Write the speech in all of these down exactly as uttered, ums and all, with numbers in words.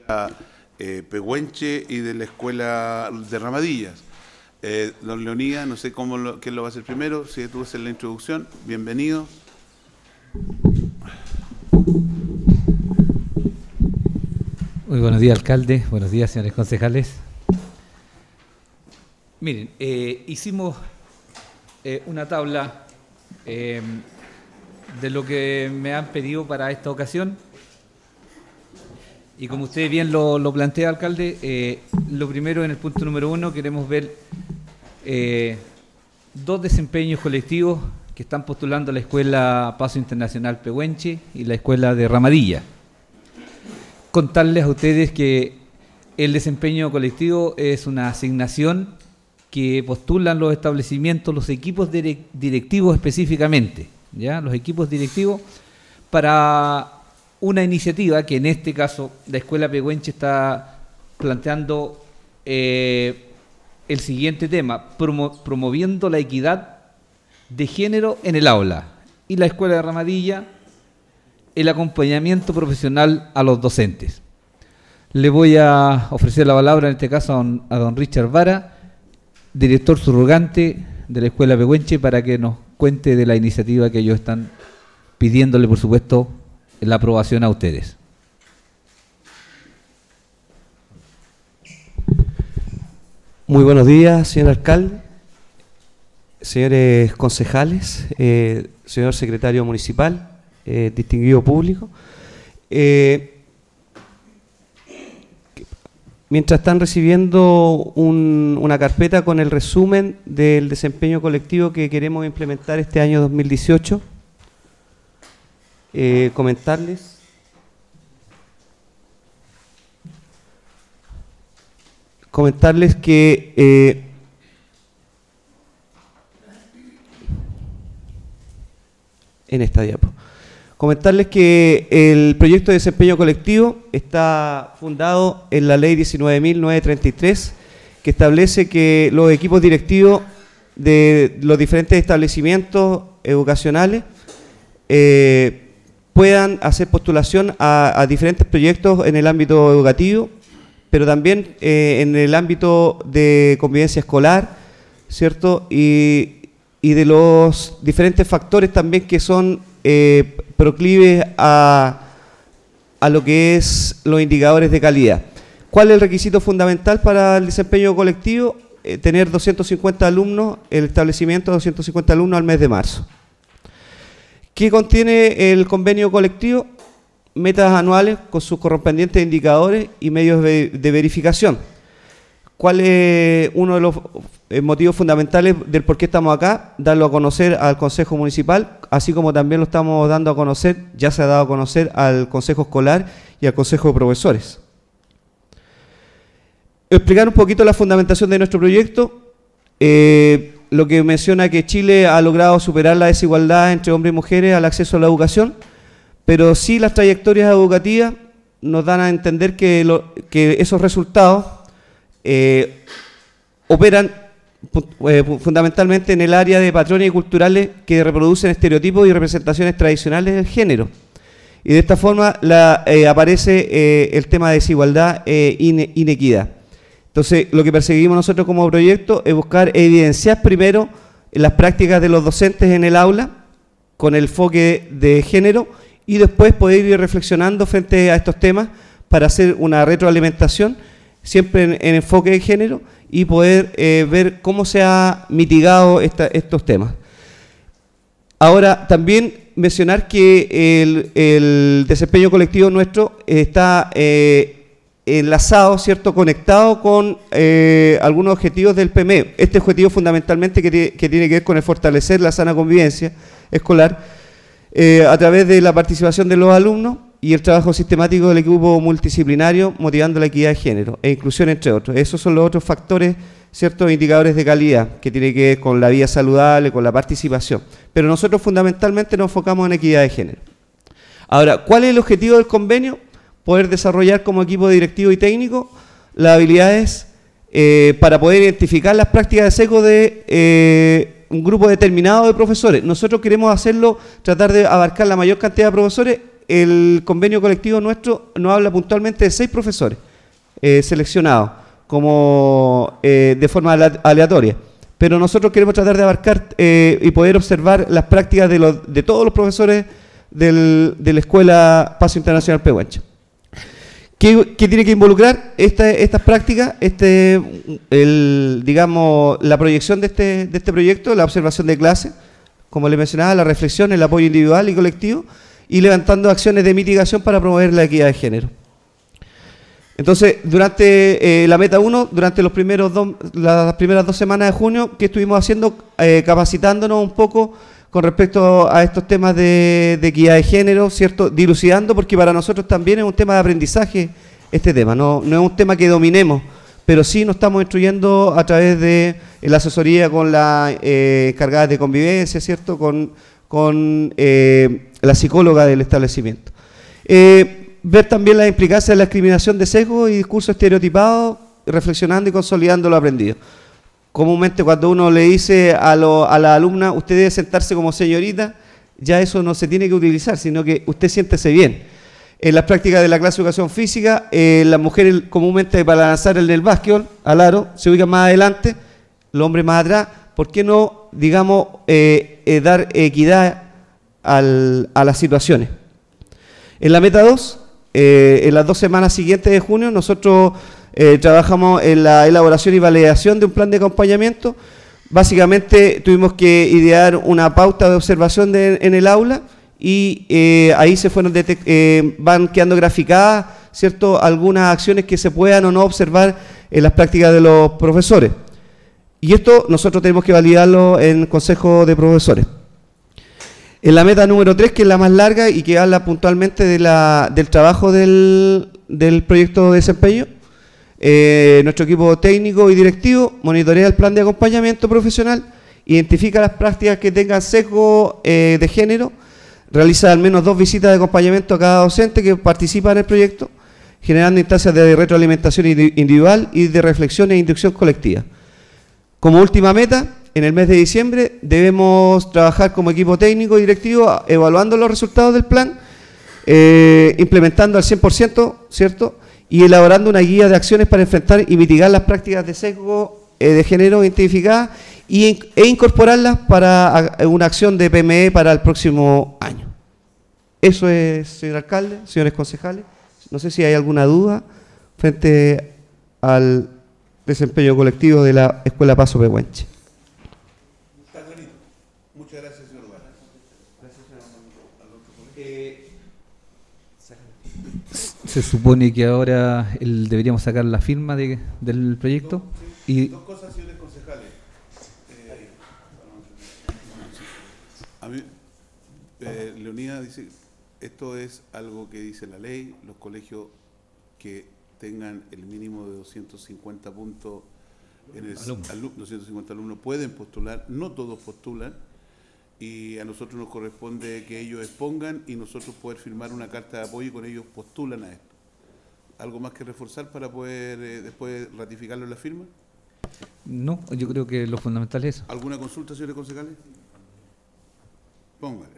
eh, Pehuenche y de la escuela de Ramadillas. Eh, don Leonidas, no sé cómo lo, quién lo va a hacer primero, si tú haces la introducción, bienvenido. Muy buenos días, alcalde, buenos días, señores concejales. Miren, eh, hicimos eh, una tabla eh, de lo que me han pedido para esta ocasión. Y como usted bien lo, lo plantea, alcalde, eh, lo primero, en el punto número uno, queremos ver eh, dos desempeños colectivos que están postulando la Escuela Paso Internacional Pehuenche y la Escuela de Ramadilla. Contarles a ustedes que el desempeño colectivo es una asignación que postulan los establecimientos, los equipos directivos específicamente, ¿ya? Los equipos directivos para una iniciativa que en este caso la Escuela Pehuenche está planteando eh, el siguiente tema: promo promoviendo la equidad de género en el aula, y la Escuela de Ramadilla el acompañamiento profesional a los docentes. Le voy a ofrecer la palabra en este caso a don, a don Richard Vara, director subrogante de la Escuela Pehuenche, para que nos cuente de la iniciativa que ellos están pidiéndole, por supuesto, la aprobación a ustedes. Muy buenos días, señor alcalde, señores concejales, eh, señor secretario municipal, eh, distinguido público. Eh, mientras están recibiendo un, una carpeta con el resumen del desempeño colectivo que queremos implementar este año dos mil dieciocho, Eh, comentarles comentarles que eh, en esta diapo comentarles que el proyecto de desempeño colectivo está fundado en la ley diecinueve mil novecientos treinta y tres, que establece que los equipos directivos de los diferentes establecimientos educacionales eh, puedan hacer postulación a, a diferentes proyectos en el ámbito educativo, pero también eh, en el ámbito de convivencia escolar, ¿cierto? Y, y de los diferentes factores también que son eh, proclives a, a lo que es los indicadores de calidad. ¿Cuál es el requisito fundamental para el desempeño colectivo? Eh, tener doscientos cincuenta alumnos, el establecimiento de doscientos cincuenta alumnos al mes de marzo. ¿Qué contiene el convenio colectivo? Metas anuales con sus correspondientes indicadores y medios de, de verificación. ¿Cuál es uno de los motivos fundamentales del por qué estamos acá? Darlo a conocer al Consejo Municipal, así como también lo estamos dando a conocer, ya se ha dado a conocer al Consejo Escolar y al Consejo de Profesores. Explicar un poquito la fundamentación de nuestro proyecto. Eh, lo que menciona que Chile ha logrado superar la desigualdad entre hombres y mujeres al acceso a la educación, pero sí las trayectorias educativas nos dan a entender que, lo, que esos resultados eh, operan eh, fundamentalmente en el área de patrones culturales que reproducen estereotipos y representaciones tradicionales del género. Y de esta forma la, eh, aparece eh, el tema de desigualdad e eh, inequidad. Entonces, lo que perseguimos nosotros como proyecto es buscar evidenciar primero las prácticas de los docentes en el aula con el enfoque de género y después poder ir reflexionando frente a estos temas para hacer una retroalimentación siempre en, en enfoque de género y poder eh, ver cómo se ha mitigado esta, estos temas. Ahora, también mencionar que el, el desempeño colectivo nuestro está eh, enlazado, ¿cierto?, conectado con eh, algunos objetivos del P M E. Este objetivo fundamentalmente que, que tiene que ver con el fortalecer la sana convivencia escolar eh, a través de la participación de los alumnos y el trabajo sistemático del equipo multidisciplinario, motivando la equidad de género e inclusión, entre otros. Esos son los otros factores, ciertos indicadores de calidad que tiene que ver con la vida saludable, con la participación. Pero nosotros fundamentalmente nos enfocamos en equidad de género. Ahora, ¿cuál es el objetivo del convenio? Poder desarrollar como equipo directivo y técnico las habilidades eh, para poder identificar las prácticas de sesgo de eh, un grupo determinado de profesores. Nosotros queremos hacerlo, tratar de abarcar la mayor cantidad de profesores el convenio colectivo nuestro nos habla puntualmente de seis profesores eh, seleccionados como eh, de forma aleatoria. Pero nosotros queremos tratar de abarcar eh, y poder observar las prácticas de, los, de todos los profesores del, de la Escuela Paso Internacional Pehuenche. ¿Qué, ¿Qué tiene que involucrar esta, estas prácticas? Este, el, digamos, la proyección de este, de este proyecto, la observación de clase, como le mencionaba, la reflexión, el apoyo individual y colectivo, y levantando acciones de mitigación para promover la equidad de género. Entonces, durante eh, la meta uno, durante los primeros dos, las primeras dos semanas de junio, ¿qué estuvimos haciendo? Eh, capacitándonos un poco con respecto a estos temas de, de equidad de género, ¿cierto? Dilucidando, porque para nosotros también es un tema de aprendizaje este tema, no, no es un tema que dominemos, pero sí nos estamos instruyendo a través de la asesoría con la eh, encargada de convivencia, ¿cierto? Con, con eh, la psicóloga del establecimiento. Eh, ver también la implicancia de la discriminación de sesgo y discurso estereotipado, reflexionando y consolidando lo aprendido. Comúnmente cuando uno le dice a, lo, a la alumna, usted debe sentarse como señorita, ya eso no se tiene que utilizar, sino que usted siéntese bien. En las prácticas de la clase de educación física, eh, las mujeres comúnmente para lanzar el del básquetbol al aro se ubican más adelante, los hombres más atrás. ¿Por qué no, digamos, eh, eh, dar equidad al, a las situaciones? En la meta dos, eh, en las dos semanas siguientes de junio, nosotros eh, trabajamos en la elaboración y validación de un plan de acompañamiento. Básicamente tuvimos que idear una pauta de observación de, en el aula y eh, ahí se fueron eh, van quedando graficadas, ¿cierto?, algunas acciones que se puedan o no observar en las prácticas de los profesores. Y esto nosotros tenemos que validarlo en el Consejo de Profesores. En la meta número tres, que es la más larga y que habla puntualmente de la, del trabajo del, del proyecto de desempeño, eh, nuestro equipo técnico y directivo monitorea el plan de acompañamiento profesional, identifica las prácticas que tengan sesgo eh, de género, realiza al menos dos visitas de acompañamiento a cada docente que participa en el proyecto, generando instancias de retroalimentación individual y de reflexión e inducción colectiva. Como última meta, en el mes de diciembre debemos trabajar como equipo técnico y directivo evaluando los resultados del plan, eh, implementando al cien por ciento, ¿cierto?, y elaborando una guía de acciones para enfrentar y mitigar las prácticas de sesgo eh, de género identificadas y, e incorporarlas para a, una acción de P M E para el próximo año. Eso es, señor alcalde, señores concejales. No sé si hay alguna duda frente al desempeño colectivo de la Escuela Paso Pehuenche. Está clarito. Muchas gracias, señor Vara. Gracias, señor. Se supone que ahora el, deberíamos sacar la firma de, del proyecto. Dos, sí, y dos cosas, señores concejales. Eh, a mí, eh, Leonida dice, esto es algo que dice la ley, los colegios que tengan el mínimo de doscientos cincuenta puntos en el alumno, doscientos cincuenta alumnos pueden postular, no todos postulan, y a nosotros nos corresponde que ellos expongan y nosotros poder firmar una carta de apoyo y con ellos postulan a esto. ¿Algo más que reforzar para poder eh, después ratificarlo en la firma? No, yo creo que lo fundamental es eso. ¿Alguna consulta, señores concejales? Póngale.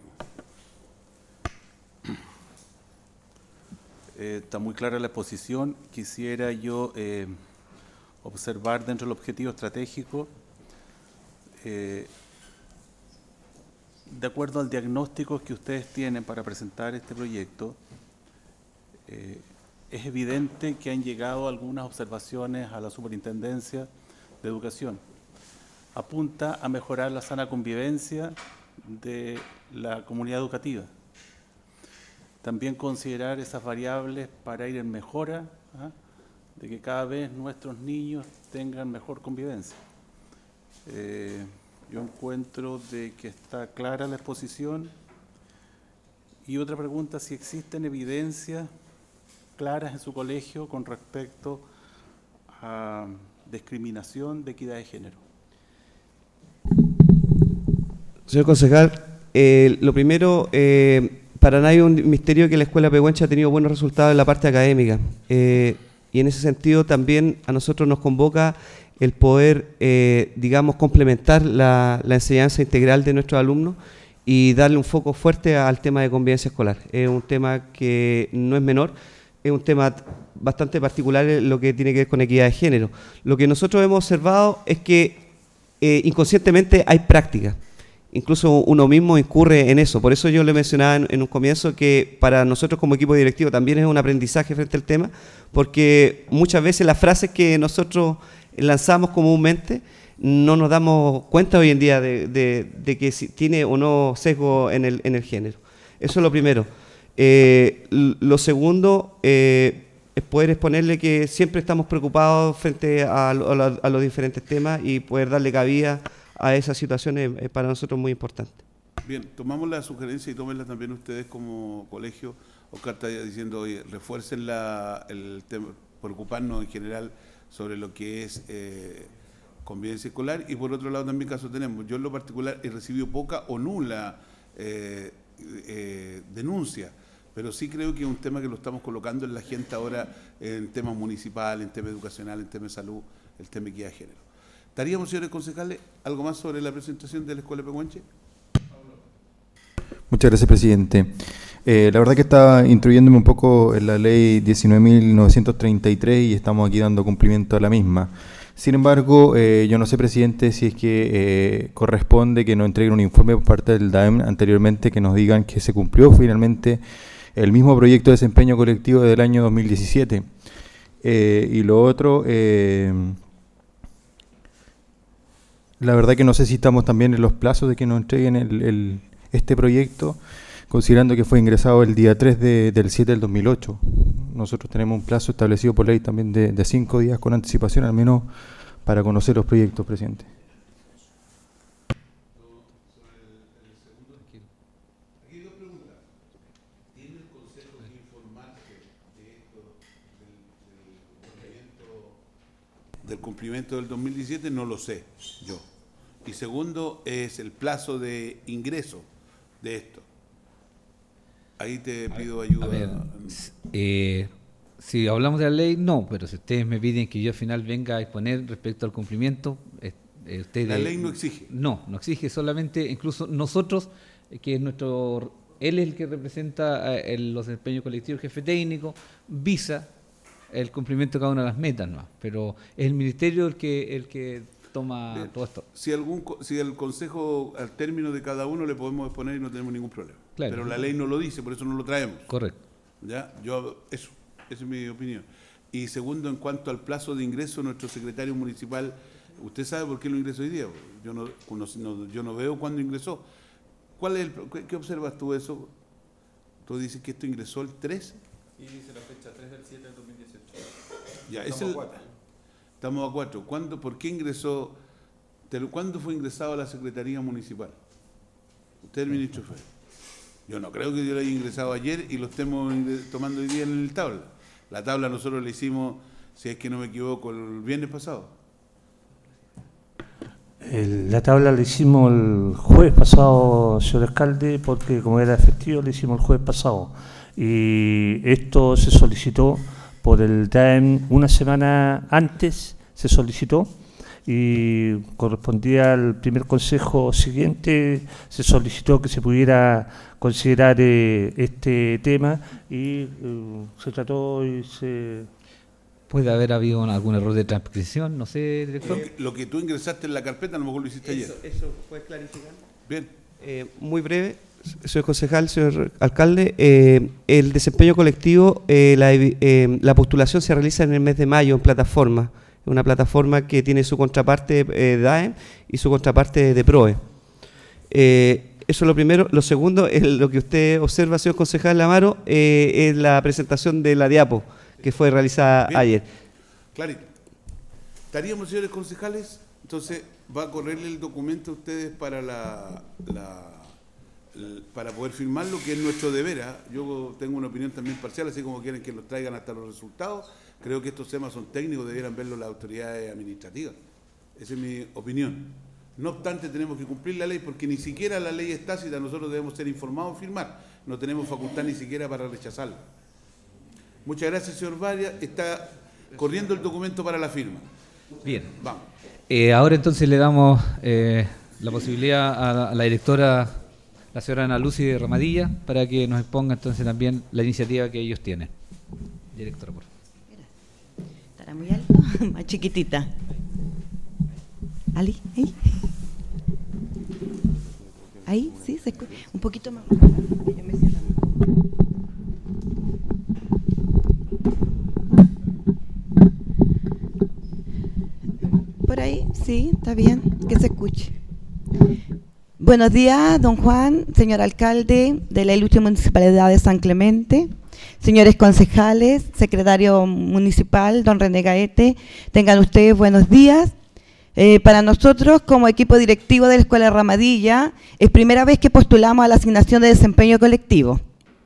Eh, está muy clara la exposición. Quisiera yo eh, observar dentro del objetivo estratégico, eh, de acuerdo al diagnóstico que ustedes tienen para presentar este proyecto, eh, es evidente que han llegado algunas observaciones a la Superintendencia de Educación. Apunta a mejorar la sana convivencia de la comunidad educativa. También considerar esas variables para ir en mejora, ¿ah?, de que cada vez nuestros niños tengan mejor convivencia. Eh, yo encuentro de que está clara la exposición. Y otra pregunta, si existen evidencias claras en su colegio con respecto a discriminación de equidad de género. Señor concejal, eh, lo primero, eh, para nadie es un misterio que la Escuela Pehuenche ha tenido buenos resultados en la parte académica. Eh, y en ese sentido también a nosotros nos convoca el poder, eh, digamos, complementar la, la enseñanza integral de nuestros alumnos y darle un foco fuerte al tema de convivencia escolar. Es un tema que no es menor, es un tema bastante particular en lo que tiene que ver con equidad de género. Lo que nosotros hemos observado es que eh, inconscientemente hay prácticas. Incluso uno mismo incurre en eso. Por eso yo le mencionaba en, en un comienzo que para nosotros como equipo directivo también es un aprendizaje frente al tema, porque muchas veces las frases que nosotros lanzamos comúnmente no nos damos cuenta hoy en día de, de, de que si tiene o no sesgo en el, en el género. Eso es lo primero. Eh, lo segundo eh, es poder exponerle que siempre estamos preocupados frente a, a, a, a los diferentes temas y poder darle cabida a esas situaciones es para nosotros muy importante. Bien, tomamos la sugerencia y tómenla también ustedes como colegio. Oscar está diciendo, oye, refuercen la, el tema, preocuparnos en general sobre lo que es eh, convivencia escolar, y por otro lado también caso tenemos, yo en lo particular he recibido poca o nula eh, eh, denuncia, pero sí creo que es un tema que lo estamos colocando en la gente ahora en temas municipales, en temas educacionales, en temas de salud, el tema de equidad de género. ¿Estaríamos, señores concejales, algo más sobre la presentación de la Escuela Pehuenche? Muchas gracias, presidente. Eh, la verdad que estaba instruyéndome un poco en la ley diecinueve mil novecientos treinta y tres y estamos aquí dando cumplimiento a la misma. Sin embargo, eh, yo no sé, presidente, si es que eh, corresponde que nos entreguen un informe por parte del D A E M anteriormente que nos digan que se cumplió finalmente el mismo proyecto de desempeño colectivo del año dos mil diecisiete. Eh, y lo otro, eh, la verdad que no sé si estamos también en los plazos de que nos entreguen el, el, este proyecto, considerando que fue ingresado el día tres de, del siete del dos mil ocho. Nosotros tenemos un plazo establecido por ley también de, de cinco días con anticipación, al menos para conocer los proyectos, presidente. Aquí dos preguntas. ¿Tiene el Consejo que informarse de esto, del, del, cumplimiento, del cumplimiento del dos mil diecisiete? No lo sé yo. Y segundo, es el plazo de ingreso de esto. Ahí te pido ayuda. A ver, eh, si hablamos de la ley, no, pero si ustedes me piden que yo al final venga a exponer respecto al cumplimiento, eh, eh, ustedes, la ley no exige. No, no exige, solamente incluso nosotros, eh, que es nuestro, él es el que representa eh, el, los desempeños colectivos, el jefe técnico, visa el cumplimiento de cada una de las metas, ¿no? Pero es el ministerio el que el que toma Bien. todo esto. Si algún si el consejo al término de cada uno le podemos exponer y no tenemos ningún problema. Claro. Pero la ley no lo dice, por eso no lo traemos. Correcto. Ya, yo eso, esa es mi opinión. Y segundo, en cuanto al plazo de ingreso, nuestro secretario municipal, ¿usted sabe por qué lo ingresó hoy día? Yo no, no yo no veo cuándo ingresó. ¿Cuál es el, qué, qué observas tú eso? Tú dices que esto ingresó el tres. Y dice la fecha tres del siete del dos mil dieciocho. Ya, estamos, es el, a cuatro. estamos a cuatro. ¿Cuándo, ¿Por qué ingresó? ¿Cuándo fue ingresado a la Secretaría Municipal? Usted es el ministro fue. Yo no creo que yo lo haya ingresado ayer y lo estemos tomando hoy día en el tabla. La tabla nosotros la hicimos, si es que no me equivoco, el viernes pasado. El, la tabla la hicimos el jueves pasado, señor alcalde, porque como era efectivo, la hicimos el jueves pasado. Y esto se solicitó por el D A E M una semana antes, se solicitó, y correspondía al primer consejo siguiente, se solicitó que se pudiera considerar eh, este tema y eh, se trató y se... ¿Puede haber habido algún error de transcripción? No sé, director. Lo que, lo que tú ingresaste en la carpeta, a lo mejor lo hiciste eso, ayer. ¿Eso puedes clarificar? Bien. Eh, muy breve, señor concejal, señor alcalde. Eh, el desempeño colectivo, eh, la, eh, la postulación se realiza en el mes de mayo en plataforma. Una plataforma que tiene su contraparte eh, D A E M y su contraparte de PROE. Eh, eso es lo primero. Lo segundo es lo que usted observa, señor concejal Amaro, eh, es la presentación de la diapo que fue realizada Bien. ayer. Clarito. ¿Estaríamos, señores concejales? Entonces, va a correrle el documento a ustedes para la, la, la para poder firmarlo, que es nuestro deber. ¿eh? Yo tengo una opinión también parcial, así como quieren que los traigan hasta los resultados. Creo que estos temas son técnicos, debieran verlo las autoridades administrativas. Esa es mi opinión. No obstante, tenemos que cumplir la ley, porque ni siquiera la ley es tácita, nosotros debemos ser informados y firmar. No tenemos facultad ni siquiera para rechazarla. Muchas gracias, señor Varia. Está corriendo el documento para la firma. Bien. Vamos. Eh, ahora entonces le damos eh, la posibilidad a la, a la directora, la la señora Ana Lucy de Ramadilla, para que nos exponga entonces también la iniciativa que ellos tienen. Directora, por favor. Estará muy alto, más chiquitita. Ali, ahí. Ahí, sí, se escucha. Un poquito más. Yo me cierro. Por ahí, sí, está bien, que se escuche. Buenos días, don Juan, señor alcalde de la ilustre municipalidad de San Clemente, señores concejales, secretario municipal, don René Gaete, tengan ustedes buenos días. Eh, para nosotros, como equipo directivo de la Escuela Ramadilla, es primera vez que postulamos a la asignación de desempeño colectivo.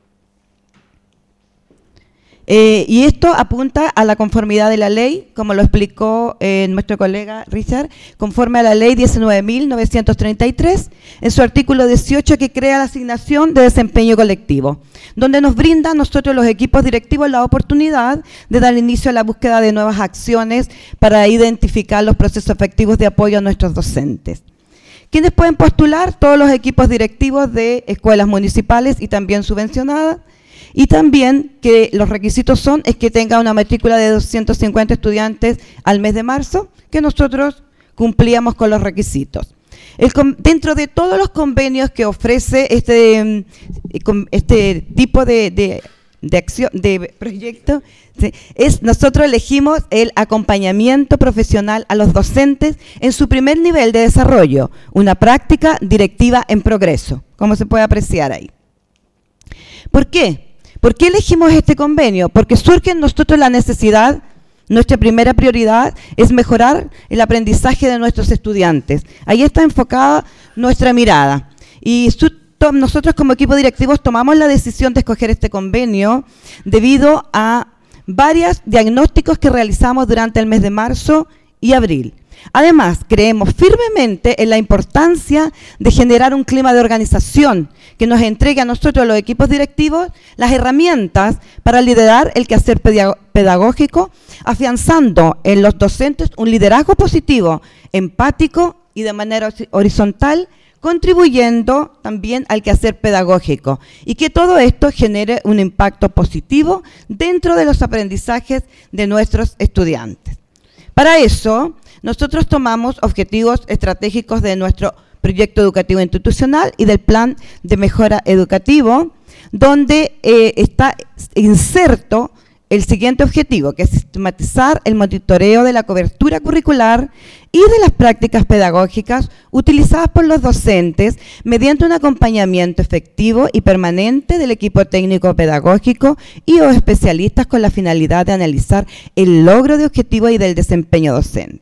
Eh, y esto apunta a la conformidad de la ley, como lo explicó eh, nuestro colega Richard, conforme a la ley diecinueve mil novecientos treinta y tres, en su artículo dieciocho, que crea la asignación de desempeño colectivo, donde nos brinda a nosotros los equipos directivos la oportunidad de dar inicio a la búsqueda de nuevas acciones para identificar los procesos efectivos de apoyo a nuestros docentes. ¿Quiénes pueden postular? Todos los equipos directivos de escuelas municipales y también subvencionadas. Y también que los requisitos son es que tenga una matrícula de doscientos cincuenta estudiantes al mes de marzo, que nosotros cumplíamos con los requisitos. El, dentro de todos los convenios que ofrece este, este tipo de, de, de, acción, de proyecto, ¿sí? es, nosotros elegimos el acompañamiento profesional a los docentes en su primer nivel de desarrollo, una práctica directiva en progreso, como se puede apreciar ahí. ¿Por qué? ¿Por qué elegimos este convenio? Porque surge en nosotros la necesidad, nuestra primera prioridad es mejorar el aprendizaje de nuestros estudiantes. Ahí está enfocada nuestra mirada. Y su, to, nosotros como equipo directivo tomamos la decisión de escoger este convenio debido a varios diagnósticos que realizamos durante el mes de marzo y abril. Además, creemos firmemente en la importancia de generar un clima de organización que nos entregue a nosotros, los equipos directivos, las herramientas para liderar el quehacer pedagógico, afianzando en los docentes un liderazgo positivo, empático y de manera horizontal, contribuyendo también al quehacer pedagógico, y que todo esto genere un impacto positivo dentro de los aprendizajes de nuestros estudiantes. Para eso, nosotros tomamos objetivos estratégicos de nuestro proyecto educativo institucional y del plan de mejora educativo, donde eh, está inserto el siguiente objetivo, que es sistematizar el monitoreo de la cobertura curricular y de las prácticas pedagógicas utilizadas por los docentes mediante un acompañamiento efectivo y permanente del equipo técnico pedagógico y o especialistas con la finalidad de analizar el logro de objetivos y del desempeño docente.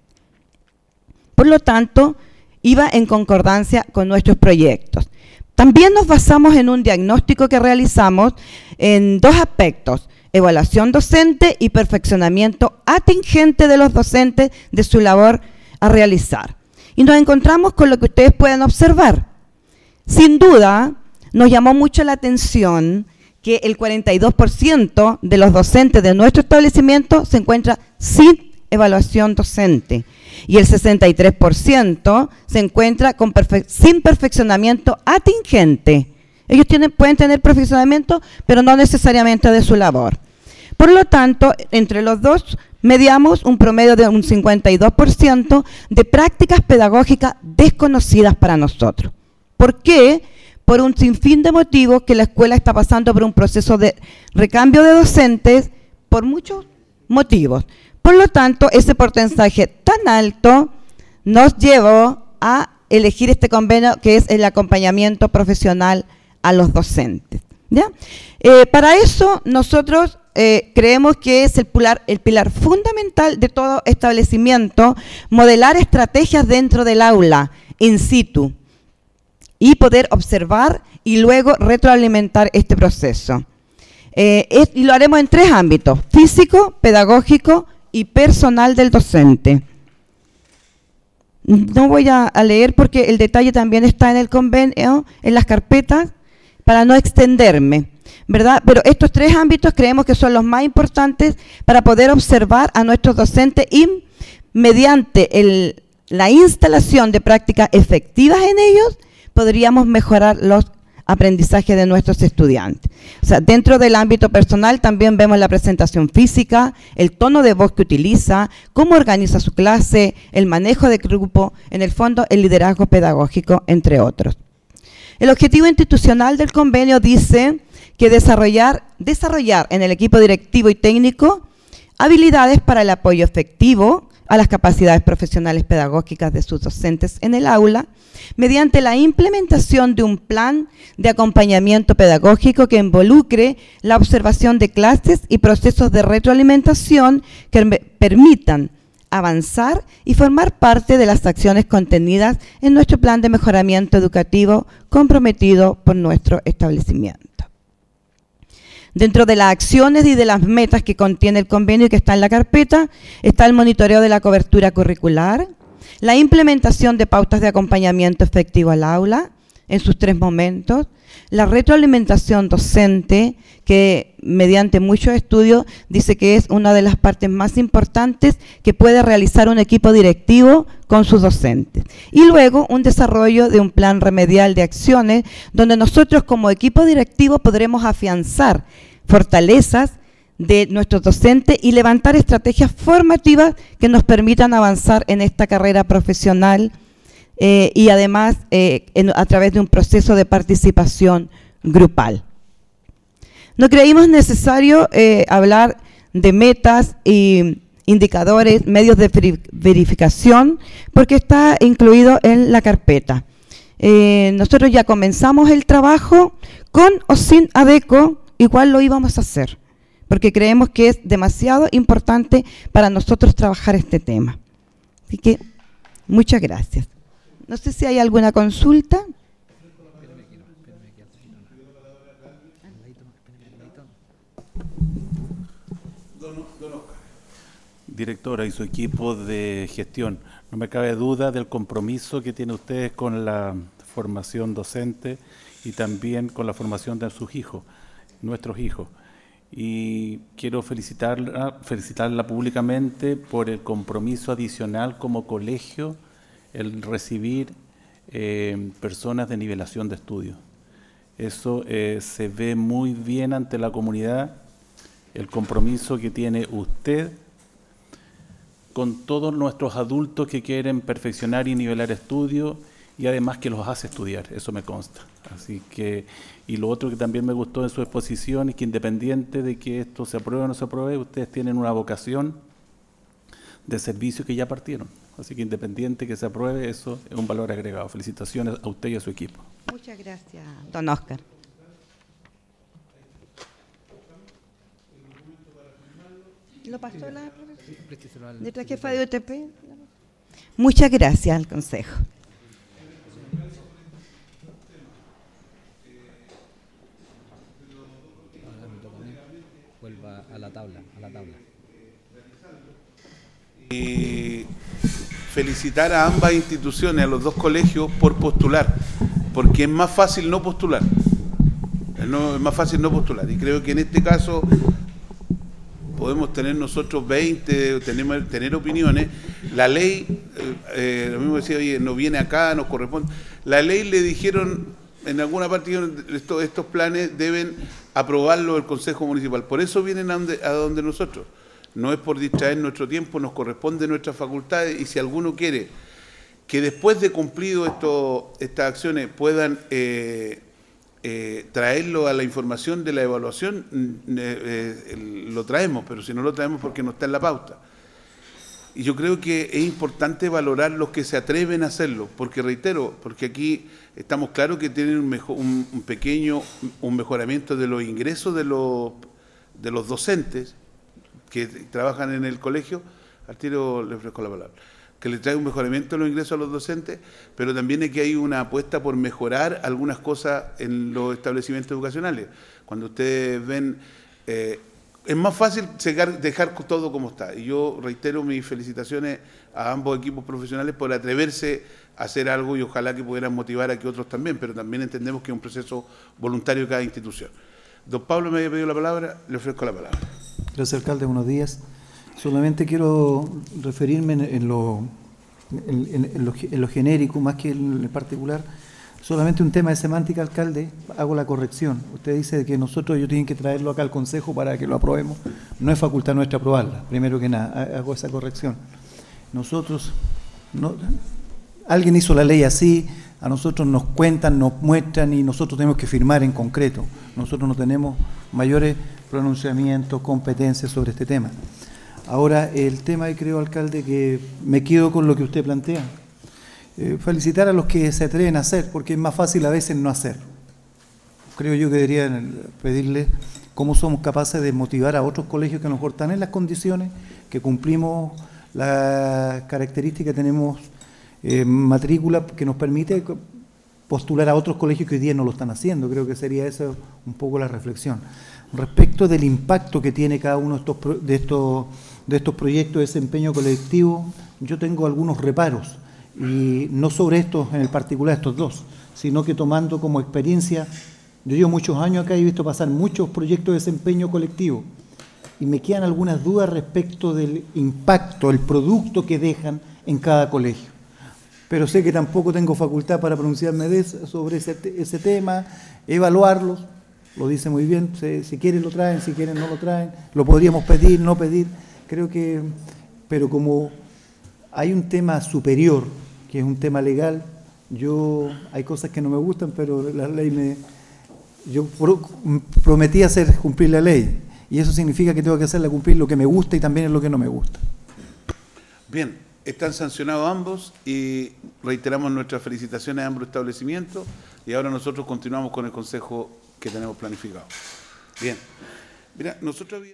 Por lo tanto, iba en concordancia con nuestros proyectos. También nos basamos en un diagnóstico que realizamos en dos aspectos: evaluación docente y perfeccionamiento atingente de los docentes de su labor a realizar. Y nos encontramos con lo que ustedes pueden observar. Sin duda, nos llamó mucho la atención que el cuarenta y dos por ciento de los docentes de nuestro establecimiento se encuentra sin evaluación docente y el sesenta y tres por ciento se encuentra con perfe- sin perfeccionamiento atingente. Ellos tienen, pueden tener perfeccionamiento, pero no necesariamente de su labor. Por lo tanto, entre los dos mediamos un promedio de un cincuenta y dos por ciento de prácticas pedagógicas desconocidas para nosotros. ¿Por qué? Por un sinfín de motivos que la escuela está pasando por un proceso de recambio de docentes por muchos motivos. Por lo tanto, ese porcentaje tan alto nos llevó a elegir este convenio, que es el acompañamiento profesional a los docentes. ¿Ya? Eh, para eso, nosotros eh, creemos que es el pilar, el pilar fundamental de todo establecimiento, modelar estrategias dentro del aula, in situ, y poder observar y luego retroalimentar este proceso. Eh, es, y lo haremos en tres ámbitos: físico, pedagógico y personal del docente. No voy a, a leer porque el detalle también está en el convenio, en las carpetas, para no extenderme, ¿verdad? Pero estos tres ámbitos creemos que son los más importantes para poder observar a nuestros docentes y mediante el, la instalación de prácticas efectivas en ellos, podríamos mejorar los aprendizaje de nuestros estudiantes. O sea, dentro del ámbito personal también vemos la presentación física, el tono de voz que utiliza, cómo organiza su clase, el manejo de grupo, en el fondo el liderazgo pedagógico, entre otros. El objetivo institucional del convenio dice que desarrollar, desarrollar en el equipo directivo y técnico habilidades para el apoyo efectivo a las capacidades profesionales pedagógicas de sus docentes en el aula, mediante la implementación de un plan de acompañamiento pedagógico que involucre la observación de clases y procesos de retroalimentación que permitan avanzar y formar parte de las acciones contenidas en nuestro plan de mejoramiento educativo comprometido por nuestro establecimiento. Dentro de las acciones y de las metas que contiene el convenio y que está en la carpeta, está el monitoreo de la cobertura curricular, la implementación de pautas de acompañamiento efectivo al aula en sus tres momentos, la retroalimentación docente, que mediante muchos estudios dice que es una de las partes más importantes que puede realizar un equipo directivo con sus docentes. Y luego un desarrollo de un plan remedial de acciones donde nosotros como equipo directivo podremos afianzar fortalezas de nuestros docentes y levantar estrategias formativas que nos permitan avanzar en esta carrera profesional eh, y además eh, en, a través de un proceso de participación grupal. No creímos necesario eh, hablar de metas y indicadores, medios de verificación, porque está incluido en la carpeta. Eh, nosotros ya comenzamos el trabajo con o sin ADECO, igual lo íbamos a hacer, porque creemos que es demasiado importante para nosotros trabajar este tema. Así que, muchas gracias. No sé si hay alguna consulta. Directora y su equipo de gestión, no me cabe duda del compromiso que tienen ustedes con la formación docente y también con la formación de sus hijos, nuestros hijos. Y quiero felicitarla, felicitarla públicamente por el compromiso adicional como colegio, el recibir eh, personas de nivelación de estudio. Eso eh, se ve muy bien ante la comunidad, el compromiso que tiene usted con todos nuestros adultos que quieren perfeccionar y nivelar estudios y además que los hace estudiar, eso me consta. Así que, y lo otro que también me gustó en su exposición es que independiente de que esto se apruebe o no se apruebe, ustedes tienen una vocación de servicio que ya partieron. Así que independiente que se apruebe, eso es un valor agregado. Felicitaciones a usted y a su equipo. Muchas gracias, don Oscar. ¿Lo pasó la profesora? ¿De la jefa de U T P? Muchas gracias al Consejo. Vuelva a la tabla, a la tabla. Y felicitar a ambas instituciones, a los dos colegios, por postular, porque es más fácil no postular. No, es más fácil no postular. Y creo que en este caso podemos tener nosotros veinte, tenemos, tener opiniones. La ley, eh, eh, lo mismo decía, oye, no viene acá, nos corresponde. La ley le dijeron, en alguna parte, estos, estos planes deben aprobarlo el Consejo Municipal. Por eso vienen a donde, a donde nosotros. No es por distraer nuestro tiempo, nos corresponde nuestras facultades, y si alguno quiere que después de cumplido esto, estas acciones puedan eh, eh, traerlo a la información de la evaluación, eh, eh, lo traemos, pero si no lo traemos porque no está en la pauta. Y yo creo que es importante valorar los que se atreven a hacerlo, porque reitero, porque aquí estamos claros que tienen un, mejor, un, un pequeño un mejoramiento de los ingresos de los, de los docentes que trabajan en el colegio. Al tiro le ofrezco la palabra, que le trae un mejoramiento de los ingresos a los docentes, pero también es que hay una apuesta por mejorar algunas cosas en los establecimientos educacionales. Cuando ustedes ven, eh, es más fácil dejar, dejar todo como está. Y yo reitero mis felicitaciones a ambos equipos profesionales por atreverse a hacer algo, y ojalá que pudieran motivar a que otros también, pero también entendemos que es un proceso voluntario de cada institución. Don Pablo me había pedido la palabra, le ofrezco la palabra. Gracias, alcalde, buenos días. Solamente quiero referirme en, en, lo, en, en, lo, en lo genérico, más que en lo particular, Solamente un tema de semántica, alcalde, hago la corrección. Usted dice que nosotros, ellos tienen que traerlo acá al Consejo para que lo aprobemos. No es facultad nuestra aprobarla, primero que nada, hago esa corrección. Nosotros, no, alguien hizo la ley así, a nosotros nos cuentan, nos muestran y nosotros tenemos que firmar en concreto. Nosotros no tenemos mayores pronunciamientos, competencias sobre este tema. Ahora, el tema, y creo, alcalde, que me quedo con lo que usted plantea. Eh, felicitar a los que se atreven a hacer, porque es más fácil a veces no hacer. Creo yo que deberían pedirle cómo somos capaces de motivar a otros colegios que a lo mejor están en las condiciones, que cumplimos las características, tenemos eh, matrícula que nos permite postular a otros colegios que hoy día no lo están haciendo. Creo que sería esa un poco la reflexión. Respecto del impacto que tiene cada uno de estos, de estos, de estos proyectos de desempeño colectivo, yo tengo algunos reparos. Y no sobre estos en el particular, estos dos, sino que tomando como experiencia, yo llevo muchos años acá y he visto pasar muchos proyectos de desempeño colectivo y me quedan algunas dudas respecto del impacto, el producto que dejan en cada colegio. Pero sé que tampoco tengo facultad para pronunciarme de eso, sobre ese, ese tema, evaluarlos, lo dice muy bien, si, si quieren lo traen, si quieren no lo traen, lo podríamos pedir, no pedir, creo que, pero como hay un tema superior, que es un tema legal, yo, hay cosas que no me gustan, pero la ley me, yo pro, prometí hacer cumplir la ley, y eso significa que tengo que hacerla cumplir lo que me gusta y también lo que no me gusta. Bien, están sancionados ambos y reiteramos nuestras felicitaciones a ambos establecimientos y ahora nosotros continuamos con el consejo que tenemos planificado. Bien, mira, nosotros habíamos...